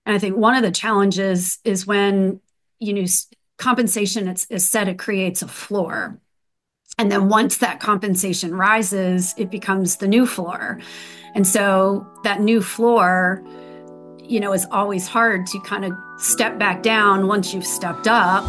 And I think one of the challenges is when you know compensation is set, it creates a floor. And then once that compensation rises, it becomes the new floor. And so that new floor, is always hard to kind of step back down once you've stepped up.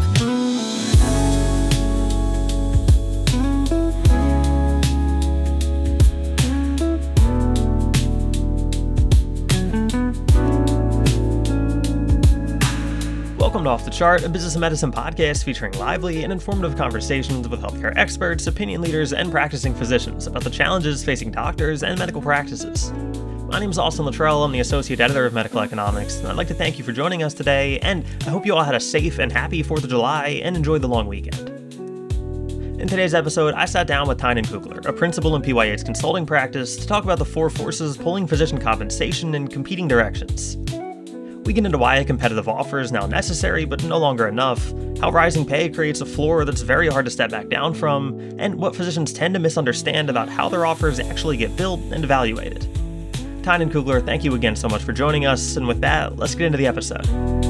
Welcome to Off the Chart, a business and medicine podcast featuring lively and informative conversations with healthcare experts, opinion leaders, and practicing physicians about the challenges facing doctors and medical practices. My name is Austin Luttrell. I'm the Associate Editor of Medical Economics, and I'd like to thank you for joining us today, and I hope you all had a safe and happy 4th of July and enjoyed the long weekend. In today's episode, I sat down with Tynan Kugler, a principal in PY8's consulting practice, to talk about the four forces pulling physician compensation in competing directions. We get into why a competitive offer is now necessary but no longer enough, how rising pay creates a floor that's very hard to step back down from, and what physicians tend to misunderstand about how their offers actually get built and evaluated. Tynan Kugler, thank you again so much for joining us, and with that, let's get into the episode.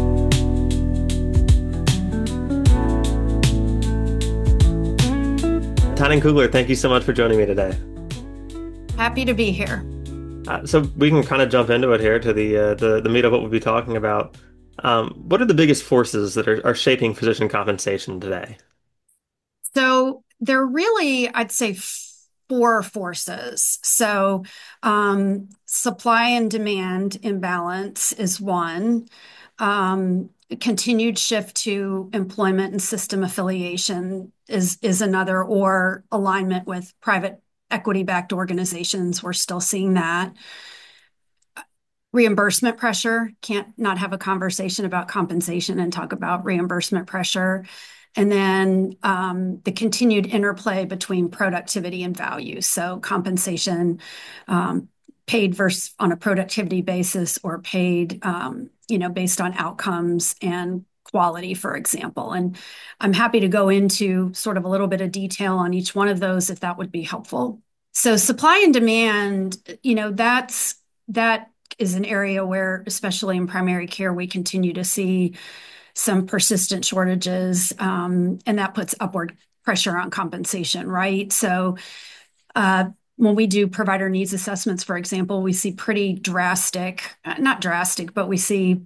Tynan Kugler, thank you so much for joining me today. Happy to be here. So we can kind of jump into it here to the meat of what we'll be talking about. What are the biggest forces that are shaping physician compensation today? So there are really, I'd say, four forces. So supply and demand imbalance is one. Continued shift to employment and system affiliation is another, or alignment with private equity-backed organizations. We're still seeing that. Reimbursement pressure, can't not have a conversation about compensation and talk about reimbursement pressure. And then the continued interplay between productivity and value. So compensation paid versus on a productivity basis, or paid based on outcomes and quality, for example. And I'm happy to go into sort of a little bit of detail on each one of those if that would be helpful. So supply and demand, that is an area where, especially in primary care, we continue to see some persistent shortages, and that puts upward pressure on compensation, right? So when we do provider needs assessments, for example, we see pretty not drastic, but we see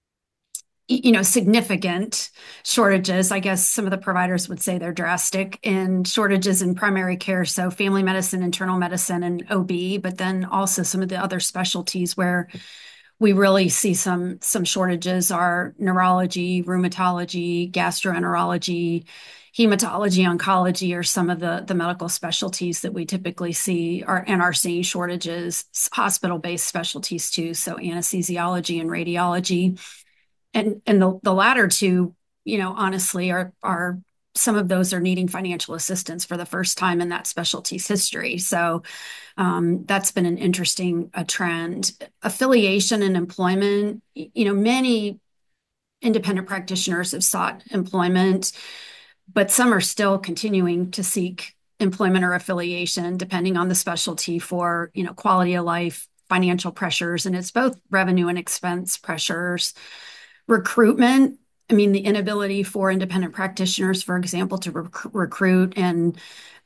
significant shortages. I guess some of the providers would say they're drastic in shortages in primary care. So family medicine, internal medicine, and OB, but then also some of the other specialties where we really see some shortages are neurology, rheumatology, gastroenterology, hematology, oncology, are some of the medical specialties that we typically see are seeing shortages, hospital-based specialties too. So anesthesiology and radiology. And the latter two, honestly, are some of those are needing financial assistance for the first time in that specialty's history. So that's been an interesting trend. Affiliation and employment, many independent practitioners have sought employment, but some are still continuing to seek employment or affiliation, depending on the specialty, for quality of life, financial pressures, and it's both revenue and expense pressures. Recruitment, the inability for independent practitioners, for example, to recruit and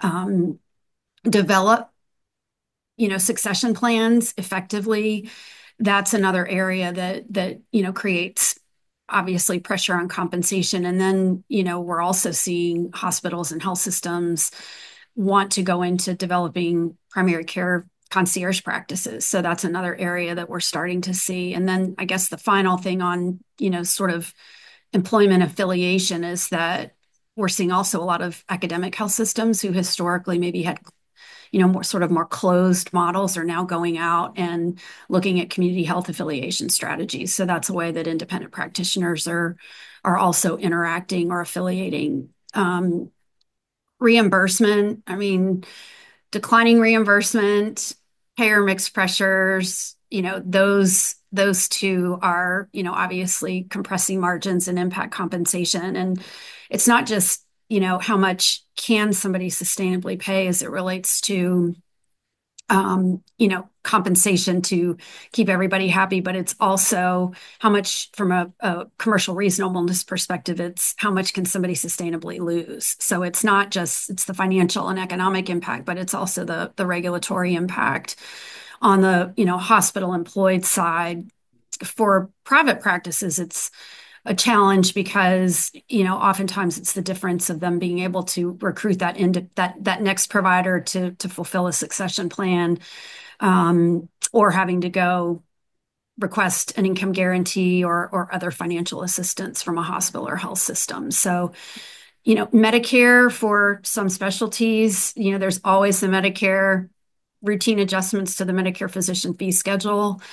develop, succession plans effectively. That's another area that creates obviously pressure on compensation. And then, we're also seeing hospitals and health systems want to go into developing primary care concierge practices. So that's another area that we're starting to see. And then I guess the final thing on, sort of employment affiliation is that we're seeing also a lot of academic health systems who historically maybe had, more closed models, are now going out and looking at community health affiliation strategies. So that's a way that independent practitioners are also interacting or affiliating. Reimbursement, declining reimbursement, payer mix pressures, those two are, obviously compressing margins and impact compensation. And it's not just, how much can somebody sustainably pay as it relates to, compensation to keep everybody happy, but it's also how much, from a commercial reasonableness perspective, it's how much can somebody sustainably lose. So it's not just it's the financial and economic impact, but it's also the regulatory impact on the hospital employed side. For private practices, it's a challenge because oftentimes it's the difference of them being able to recruit that next provider to fulfill a succession plan, or having to go request an income guarantee or other financial assistance from a hospital or health system. So, Medicare for some specialties, there's always the Medicare routine adjustments to the Medicare physician fee schedule.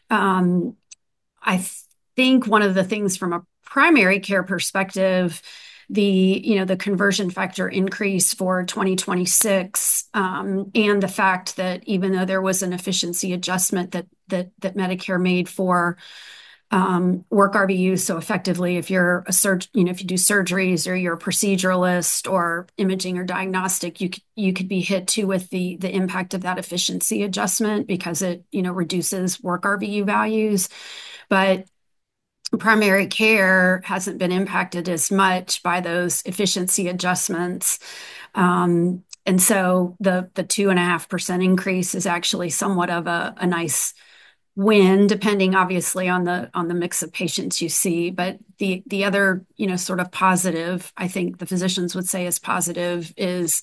I think one of the things from a primary care perspective, the conversion factor increase for 2026, and the fact that even though there was an efficiency adjustment that Medicare made for work RVU, so effectively, if you're a if you do surgeries or you're a proceduralist or imaging or diagnostic, you could be hit too with the impact of that efficiency adjustment because it reduces work RVU values. But primary care hasn't been impacted as much by those efficiency adjustments. And so the 2.5% increase is actually somewhat of a nice win, depending obviously on the mix of patients you see. But the other sort of positive, I think the physicians would say is positive, is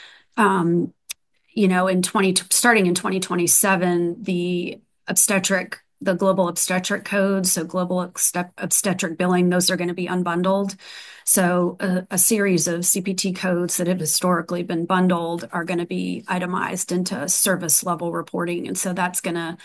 starting in 2027, the global obstetric code, so global obstetric billing, those are going to be unbundled. So a series of CPT codes that have historically been bundled are going to be itemized into service level reporting. And so that's going to,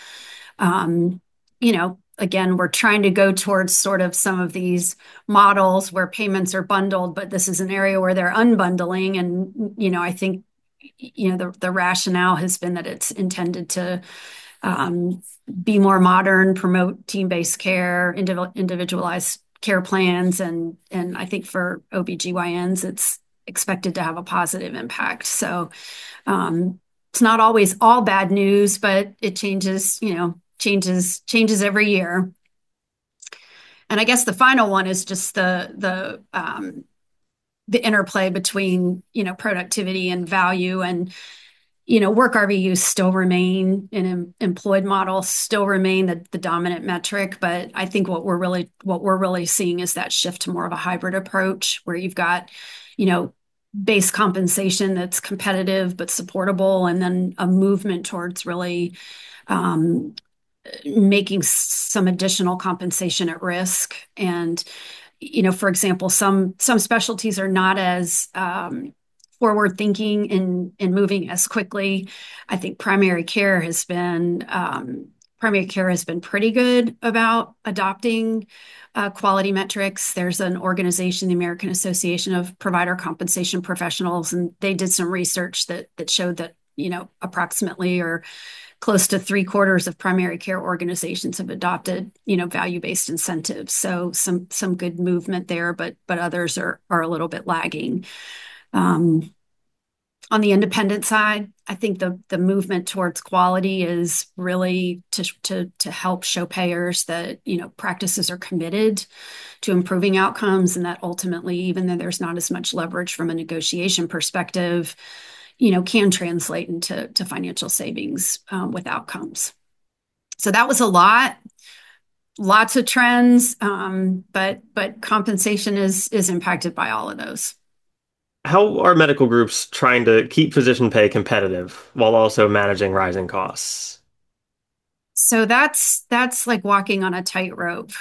again, we're trying to go towards sort of some of these models where payments are bundled, but this is an area where they're unbundling. And, I think, the rationale has been that it's intended to be more modern, promote team-based care, individualized care plans. And I think for OBGYNs, it's expected to have a positive impact. So it's not always all bad news, but it changes every year. And I guess the final one is just the interplay between, productivity and value. And work RVUs still remain in employed models, still remain the dominant metric. But I think what we're really seeing is that shift to more of a hybrid approach where you've got, base compensation that's competitive but supportable, and then a movement towards really making some additional compensation at risk. And, for example, some specialties are not as forward thinking in moving as quickly. I think primary care has been pretty good about adopting quality metrics. There's an organization, the American Association of Provider Compensation Professionals, and they did some research that showed that approximately or close to 3/4 of primary care organizations have adopted value-based incentives. So some good movement there, but others are a little bit lagging. On the independent side, I think the movement towards quality is really to help show payers that practices are committed to improving outcomes, and that ultimately, even though there's not as much leverage from a negotiation perspective, can translate into financial savings with outcomes. So that was a lot. Lots of trends, but compensation is impacted by all of those. How are medical groups trying to keep physician pay competitive while also managing rising costs? So that's like walking on a tightrope.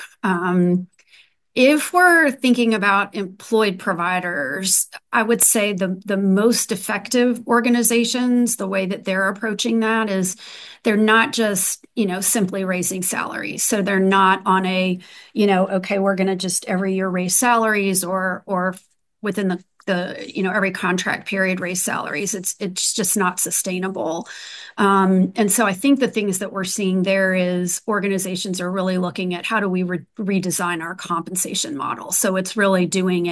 If we're thinking about employed providers, I would say the most effective organizations, the way that they're approaching that is they're not just, simply raising salaries. So they're not on okay, we're going to just every year raise salaries or within the every contract period raise salaries. It's just not sustainable. And so I think the things that we're seeing there is organizations are really looking at how do we redesign our compensation model. So it's really doing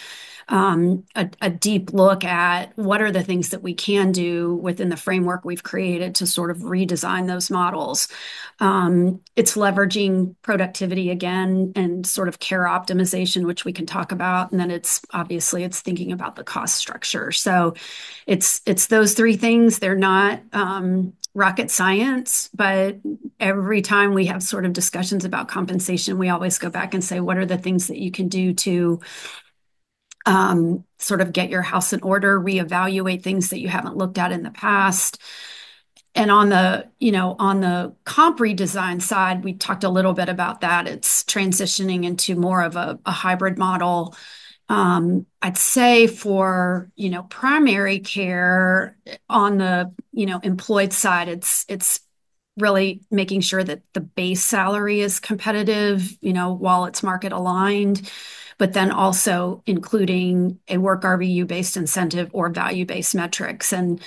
a deep look at what are the things that we can do within the framework we've created to sort of redesign those models. It's leveraging productivity again and sort of care optimization, which we can talk about. And then it's thinking about the cost structure. So it's those three things. They're not rocket science, but every time we have sort of discussions about compensation, we always go back and say, what are the things that you can do to sort of get your house in order, reevaluate things that you haven't looked at in the past. And on the comp redesign side, we talked a little bit about that. It's transitioning into more of a hybrid model. I'd say for, primary care on the, employed side, it's really making sure that the base salary is competitive, while it's market aligned, but then also including a work RVU based incentive or value based metrics. And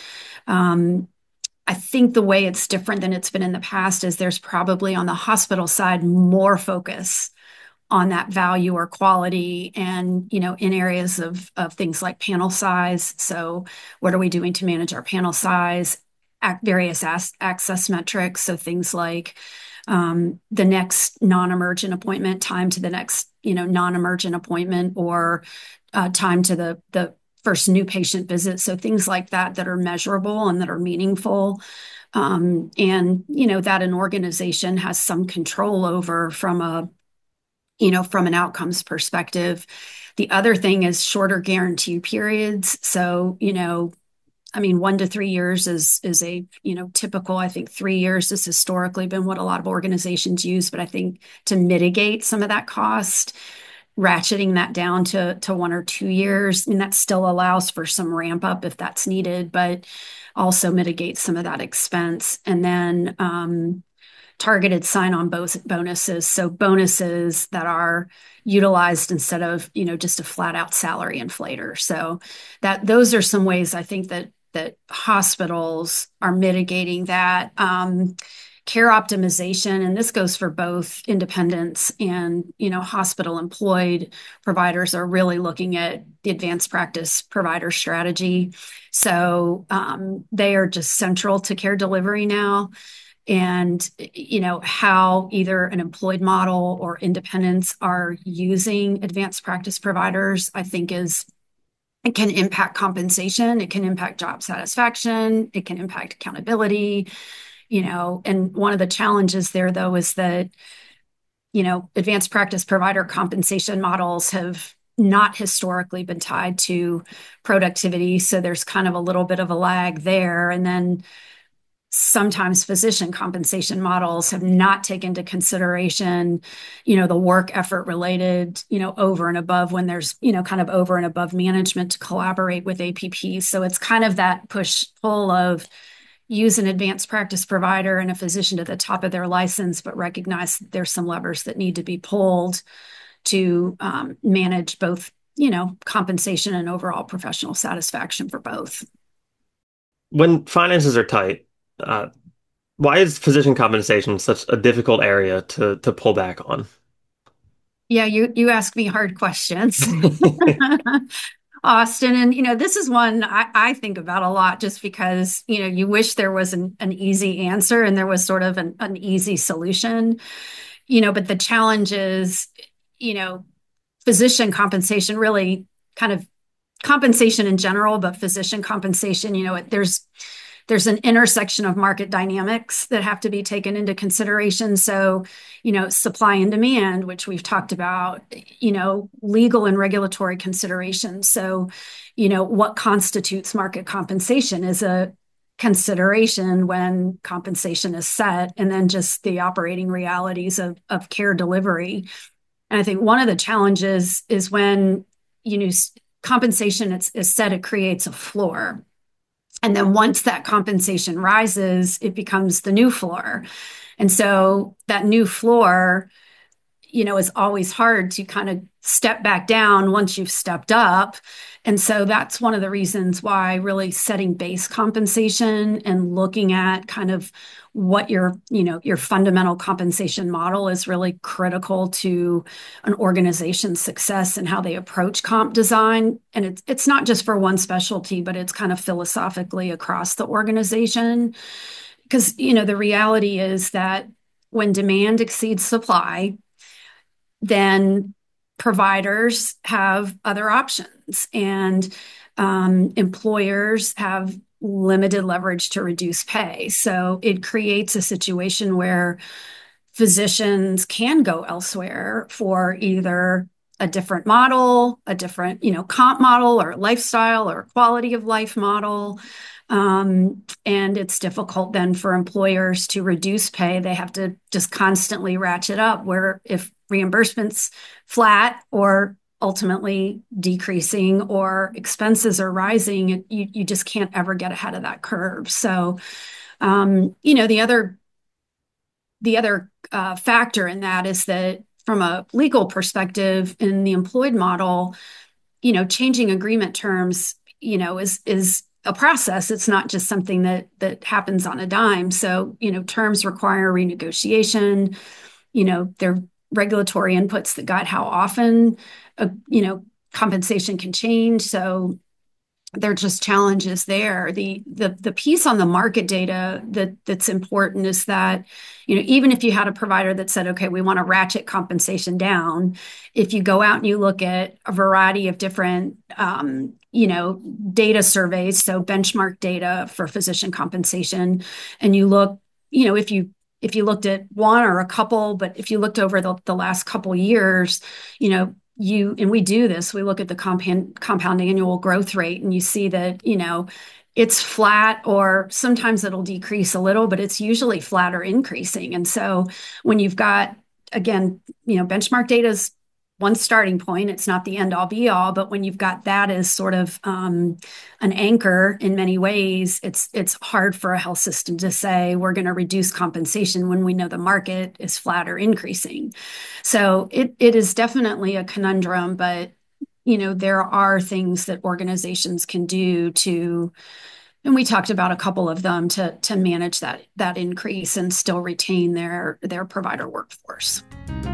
I think the way it's different than it's been in the past is there's probably on the hospital side more focus on that value or quality and in areas of things like panel size. So what are we doing to manage our panel size, various access metrics, so things like the next non-emergent appointment, time to the next non-emergent appointment, or time to the first new patient visit. So things like that are measurable and that are meaningful. And that an organization has some control over from an outcomes perspective. The other thing is shorter guarantee periods. So, 1 to 3 years is a, typical. I think 3 years has historically been what a lot of organizations use, but I think to mitigate some of that cost, ratcheting that down to 1 or 2 years, and that still allows for some ramp up if that's needed, but also mitigates some of that expense. And then targeted sign-on bonuses. So bonuses that are utilized instead of, just a flat out salary inflator. So those are some ways I think that hospitals are mitigating that. Care optimization, and this goes for both independents and, hospital employed providers, are really looking at the advanced practice provider strategy. So they are just central to care delivery now. And how either an employed model or independents are using advanced practice providers, I think it can impact compensation, it can impact job satisfaction, it can impact accountability. And one of the challenges there, though, is that advanced practice provider compensation models have not historically been tied to productivity, so there's kind of a little bit of a lag there. And then sometimes physician compensation models have not taken into consideration, the work effort related, over and above when there's, kind of over and above management to collaborate with APPs. So it's kind of that push pull of use an advanced practice provider and a physician to the top of their license, but recognize that there's some levers that need to be pulled to manage both, compensation and overall professional satisfaction for both. When finances are tight, uh, why is physician compensation such a difficult area to pull back on? Yeah, you ask me hard questions, Austin. And, this is one I think about a lot just because, you wish there was an easy answer and there was sort of an easy solution, but the challenge is, physician compensation, really kind of compensation in general, but physician compensation, there's an intersection of market dynamics that have to be taken into consideration. So, supply and demand, which we've talked about, legal and regulatory considerations. So, what constitutes market compensation is a consideration when compensation is set, and then just the operating realities of care delivery. And I think one of the challenges is when, compensation is set, it creates a floor. And then once that compensation rises, it becomes the new floor. And so that new floor, is always hard to kind of step back down once you've stepped up. And so that's one of the reasons why really setting base compensation and looking at kind of what your fundamental compensation model is really critical to an organization's success and how they approach comp design. And it's not just for one specialty, but it's kind of philosophically across the organization. Because, the reality is that when demand exceeds supply, then providers have other options, and employers have limited leverage to reduce pay. So it creates a situation where physicians can go elsewhere for either a different model, a different, comp model or lifestyle or quality of life model. And it's difficult then for employers to reduce pay. They have to just constantly ratchet up, where if reimbursements flat or ultimately decreasing or expenses are rising, you just can't ever get ahead of that curve. So, the other factor in that is that from a legal perspective in the employed model, changing agreement terms, is a process. It's not just something that happens on a dime. So, terms require renegotiation. There are regulatory inputs that guide how often, compensation can change. So there are just challenges there. The piece on the market data that's important is that, even if you had a provider that said, okay, we want to ratchet compensation down, if you go out and you look at a variety of different, data surveys, so benchmark data for physician compensation, and you look, if you looked at one or a couple, but if you looked over the last couple years, and we do this, we look at the compound annual growth rate, and you see that, it's flat, or sometimes it'll decrease a little, but it's usually flat or increasing. And so when you've got, again, benchmark data is one starting point. It's not the end all be all, but when you've got that as sort of an anchor in many ways, it's hard for a health system to say we're going to reduce compensation when we know the market is flat or increasing. So it is definitely a conundrum, but there are things that organizations can do to, and we talked about a couple of them, to manage that increase and still retain their provider workforce.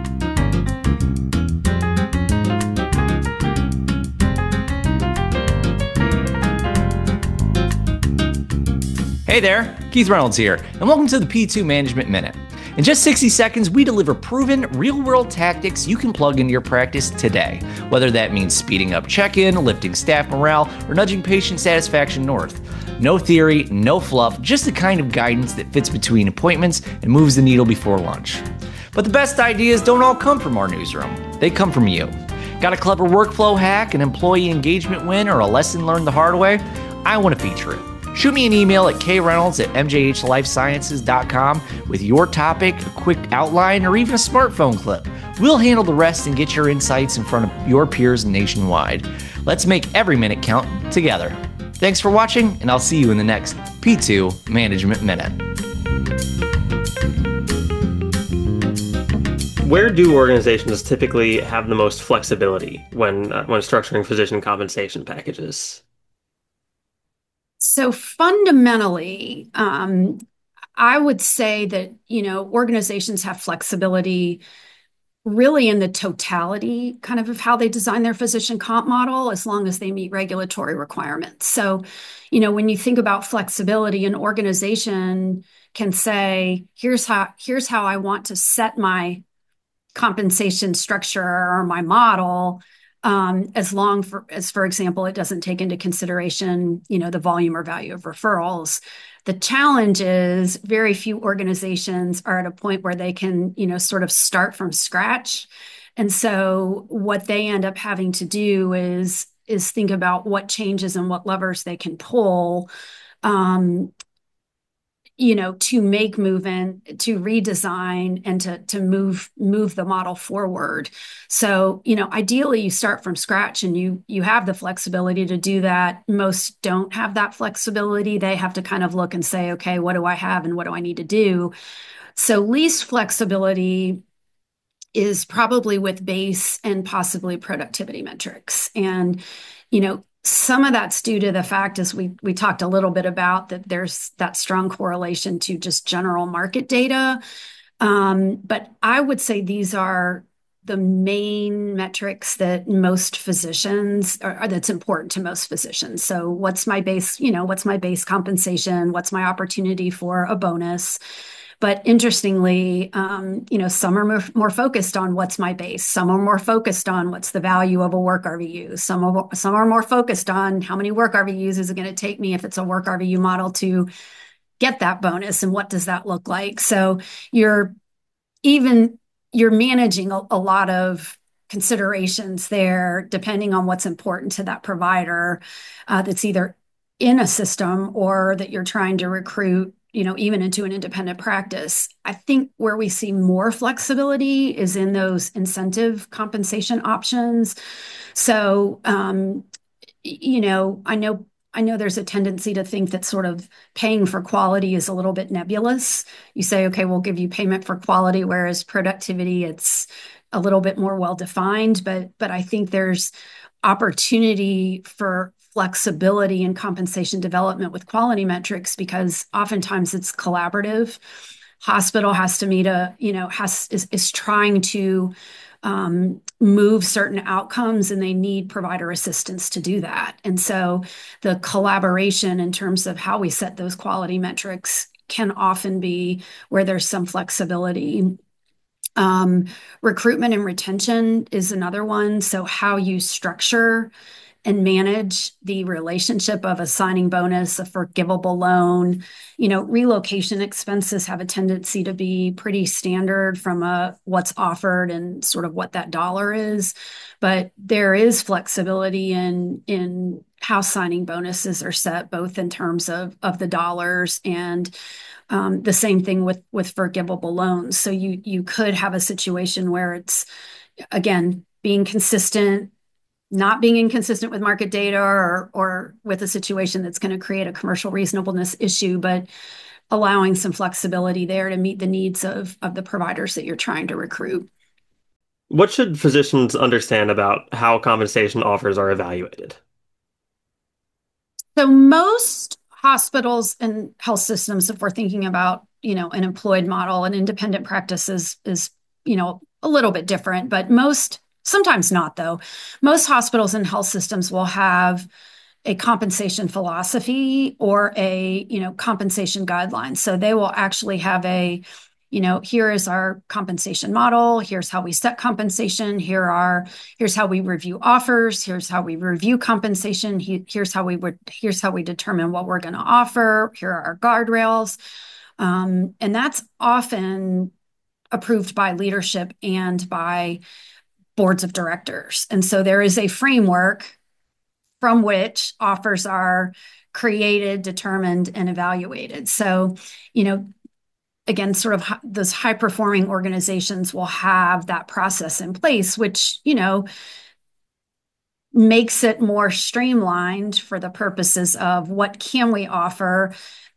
Hey there, Keith Reynolds here, and welcome to the P2 Management Minute. In just 60 seconds, we deliver proven, real-world tactics you can plug into your practice today, whether that means speeding up check-in, lifting staff morale, or nudging patient satisfaction north. No theory, no fluff, just the kind of guidance that fits between appointments and moves the needle before lunch. But the best ideas don't all come from our newsroom. They come from you. Got a clever workflow hack, an employee engagement win, or a lesson learned the hard way? I want to feature it. Shoot me an email at kreynolds@mjhlifesciences.com with your topic, a quick outline, or even a smartphone clip. We'll handle the rest and get your insights in front of your peers nationwide. Let's make every minute count together. Thanks for watching, and I'll see you in the next P2 Management Minute. Where do organizations typically have the most flexibility when structuring physician compensation packages? So fundamentally, I would say that, organizations have flexibility really in the totality kind of how they design their physician comp model, as long as they meet regulatory requirements. So, when you think about flexibility, an organization can say, here's how I want to set my compensation structure or my model, as long as, for example, it doesn't take into consideration, the volume or value of referrals. The challenge is very few organizations are at a point where they can, sort of start from scratch. And so what they end up having to do is think about what changes and what levers they can pull, to make movement, to redesign, and to move the model forward. So, ideally you start from scratch and you have the flexibility to do that. Most don't have that flexibility. They have to kind of look and say, okay, what do I have and what do I need to do? So least flexibility is probably with base and possibly productivity metrics. And, some of that's due to the fact, as we talked a little bit about, that there's that strong correlation to just general market data. But I would say these are the main metrics that most physicians are that's important to most physicians. So what's my base compensation? What's my opportunity for a bonus? But interestingly, some are more focused on what's my base. Some are more focused on what's the value of a work RVU. Some are more focused on how many work RVUs is it going to take me if it's a work RVU model to get that bonus, and what does that look like? So you're even you're managing a lot of considerations there, depending on what's important to that provider that's either in a system or that you're trying to recruit, even into an independent practice. I think where we see more flexibility is in those incentive compensation options. So, I know there's a tendency to think that sort of paying for quality is a little bit nebulous. You say, okay, we'll give you payment for quality, whereas productivity, it's a little bit more well defined. But I think there's opportunity for flexibility in compensation development with quality metrics, because oftentimes it's collaborative. Hospital has to meet is trying to move certain outcomes, and they need provider assistance to do that. And so the collaboration in terms of how we set those quality metrics can often be where there's some flexibility. Recruitment and retention is another one. So how you structure and manage the relationship of a signing bonus, a forgivable loan. Relocation expenses have a tendency to be pretty standard from what's offered and sort of what that dollar is. But there is flexibility in how signing bonuses are set, both in terms of the dollars and the same thing with forgivable loans. So you could have a situation where it's, again, being consistent, not being inconsistent with market data, or with a situation that's going to create a commercial reasonableness issue, but allowing some flexibility there to meet the needs of the providers that you're trying to recruit. What should physicians understand about how compensation offers are evaluated? So most hospitals and health systems, if we're thinking about, an employed model, an independent practice is a little bit different, but sometimes not though. Most hospitals and health systems will have a compensation philosophy or a, compensation guidelines. So they will actually have here is our compensation model. Here's how we set compensation. Here's how we review offers. Here's how we review compensation. Here's how we determine what we're going to offer. Here are our guardrails. And that's often approved by leadership and by boards of directors. And so there is a framework from which offers are created, determined, and evaluated. So, again, sort of those high performing organizations will have that process in place, which, makes it more streamlined for the purposes of what can we offer.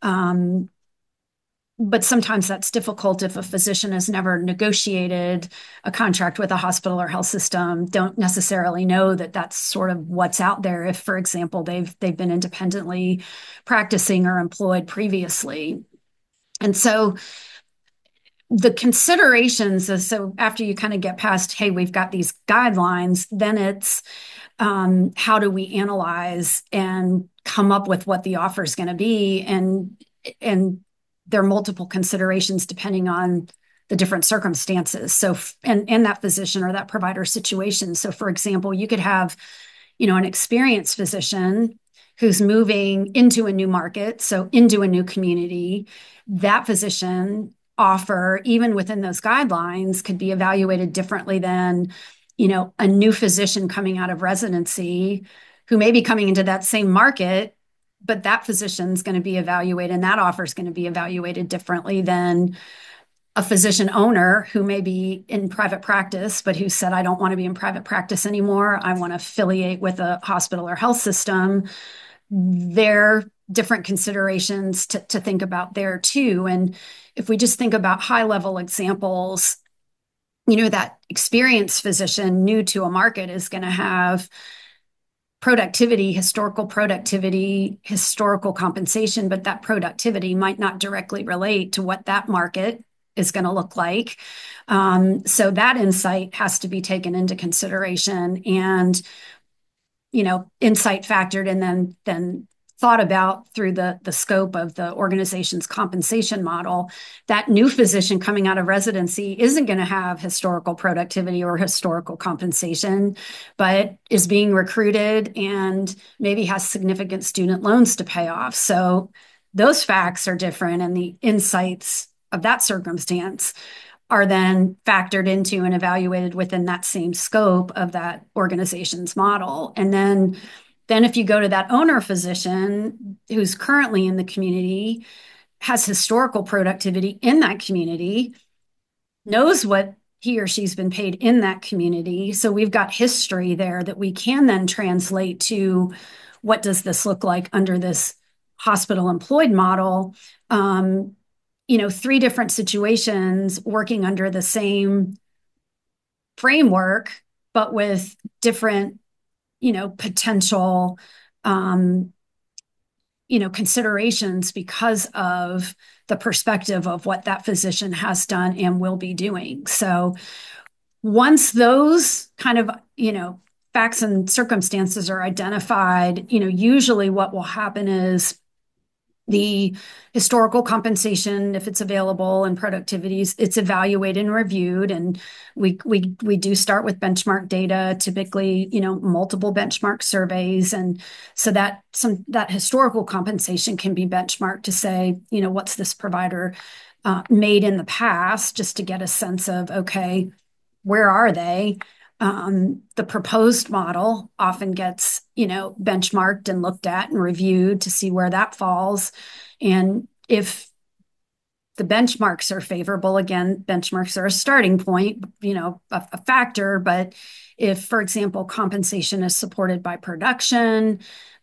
But sometimes that's difficult if a physician has never negotiated a contract with a hospital or health system, don't necessarily know that that's sort of what's out there. If, for example, they've been independently practicing or employed previously. And so the considerations is, so after you kind of get past, hey, we've got these guidelines, then it's how do we analyze and come up with what the offer is going to be, and there are multiple considerations depending on the different circumstances. So, and that physician or that provider situation. So, for example, you could have, an experienced physician who's moving into a new market, so into a new community. That physician offer, even within those guidelines, could be evaluated differently than, a new physician coming out of residency who may be coming into that same market, but that physician's going to be evaluated, and that offer is going to be evaluated differently than a physician owner who may be in private practice, but who said, I don't want to be in private practice anymore. I want to affiliate with a hospital or health system. There are different considerations to think about there too. And if we just think about high level examples, that experienced physician new to a market is going to have historical compensation, but that productivity might not directly relate to what that market is going to look like. So that insight has to be taken into consideration and, insight factored and then thought about through the scope of the organization's compensation model. That new physician coming out of residency isn't going to have historical productivity or historical compensation, but is being recruited and maybe has significant student loans to pay off. So those facts are different, and the insights of that circumstance are then factored into and evaluated within that same scope of that organization's model. And then if you go to that owner physician who's currently in the community, has historical productivity in that community, knows what he or she's been paid in that community. So we've got history there that we can then translate to what does this look like under this hospital employed model. 3 different situations working under the same framework, but with different, potential, considerations because of the perspective of what that physician has done and will be doing. So once those kind of, facts and circumstances are identified, usually what will happen is the historical compensation, if it's available, and productivities, it's evaluated and reviewed. And we do start with benchmark data, typically, multiple benchmark surveys. And so that historical compensation can be benchmarked to say, what's this provider made in the past, just to get a sense of, okay, where are they? The proposed model often gets, benchmarked and looked at and reviewed to see where that falls. And if the benchmarks are favorable, again, benchmarks are a starting point, a factor. But if, for example, compensation is supported by production,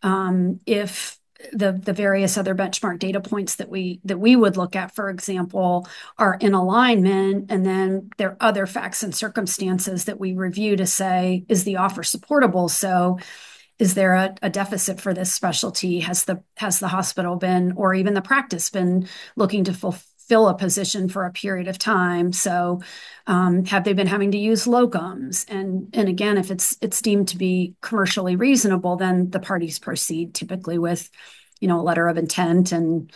if the various other benchmark data points that we would look at, for example, are in alignment, and then there are other facts and circumstances that we review to say, is the offer supportable? So is there a deficit for this specialty? Has the hospital been, or even the practice been, looking to fulfill a position for a period of time? So have they been having to use locums? And again, if it's deemed to be commercially reasonable, then the parties proceed typically with, a letter of intent and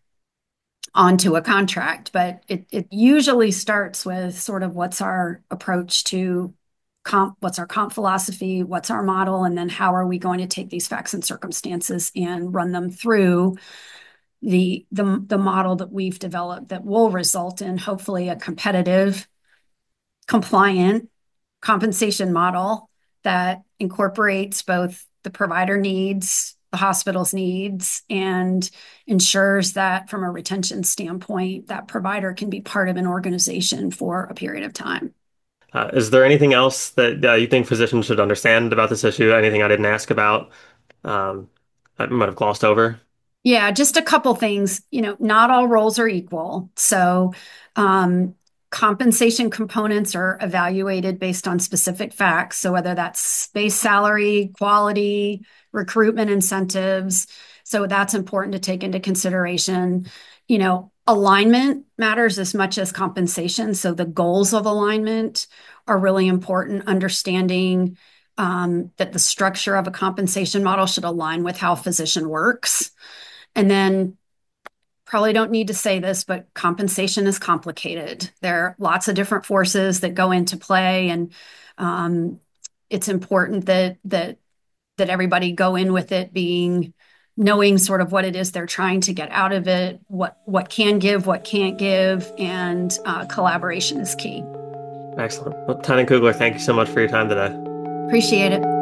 onto a contract. But it usually starts with sort of what's our approach to what's our comp philosophy, what's our model, and then how are we going to take these facts and circumstances and run them through the model that we've developed that will result in hopefully a competitive, compliant compensation model that incorporates both the provider needs, the hospital's needs, and ensures that from a retention standpoint, that provider can be part of an organization for a period of time. Is there anything else that you think physicians should understand about this issue? Anything I didn't ask about I might have glossed over? Yeah, just a couple things. Not all roles are equal. So compensation components are evaluated based on specific facts. So whether that's base salary, quality, recruitment incentives. So that's important to take into consideration. Alignment matters as much as compensation. So the goals of alignment are really important. Understanding that the structure of a compensation model should align with how a physician works. And then, probably don't need to say this, but compensation is complicated. There are lots of different forces that go into play, and it's important that everybody go in with it knowing sort of what it is they're trying to get out of it, what can give, what can't give, and collaboration is key. Excellent. Well, Tynan Kugler, thank you so much for your time today. Appreciate it.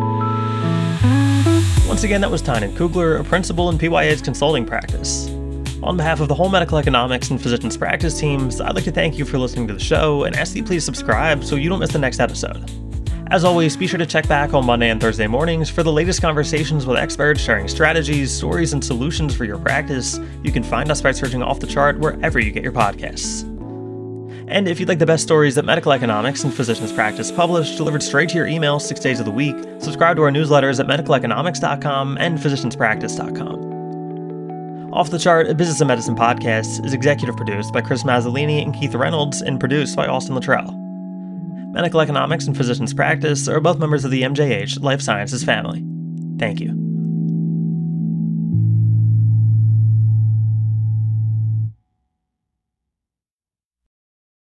Once again, that was Tynan Kugler, a principal in PYA's consulting practice. On behalf of the whole medical economics and physicians practice teams, I'd like to thank you for listening to the show and ask that you please subscribe so you don't miss the next episode. As always, be sure to check back on Monday and Thursday mornings for the latest conversations with experts sharing strategies, stories, and solutions for your practice. You can find us by searching Off the Chart wherever you get your podcasts. And if you'd like the best stories that medical economics and physicians practice publish delivered straight to your email 6 days of the week, subscribe to our newsletters at medicaleconomics.com and physicianspractice.com. Off the Chart, a business and medicine podcast, is executive produced by Chris Mazzolini and Keith Reynolds and produced by Austin Luttrell. Medical economics and physicians practice are both members of the MJH Life Sciences family. Thank you.